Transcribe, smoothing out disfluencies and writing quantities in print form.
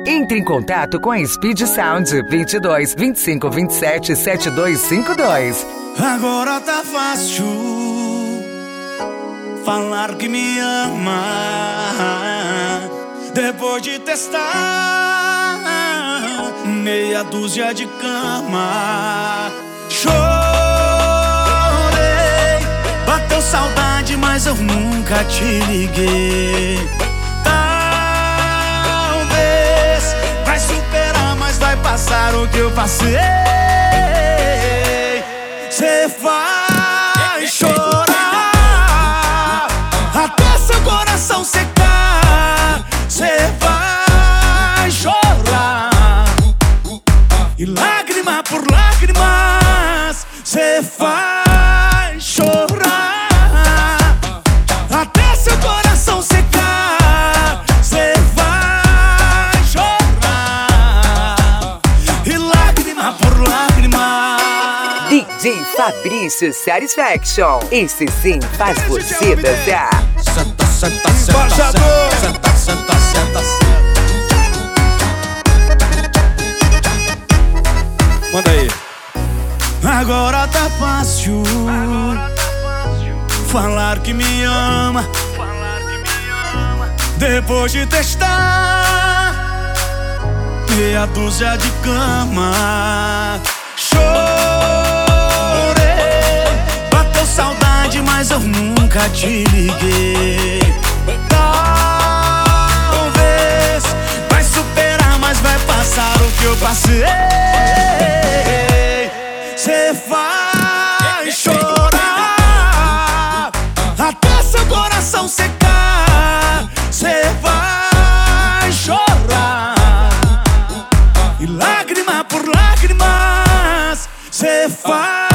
Entre em contato com a Speed Sound 22 25 27 7252. Agora tá fácil falar que me ama depois de testar meia dúzia de cama. Chorei, bateu saudade, mas eu nunca te liguei. Talvez vai superar, mas vai passar o que eu passei. Cê vai chorar até seu coração secar. Cê vai chorar e lágrima por lágrimas. Cê vai chorar até seu coração secar. Cê vai chorar e lágrima por lágrima. DJ Fabrício Satisfaction. Esse sim faz você dançar. Senta, senta, senta, senta, senta, senta, senta. Manda aí. Agora tá fácil falar que me ama depois de testar meia dúzia de cama. Saudade, mas eu nunca te liguei. Talvez vai superar, mas vai passar o que eu passei. Cê vai chorar até seu coração secar. Cê vai chorar e lágrima por lágrimas. Cê vai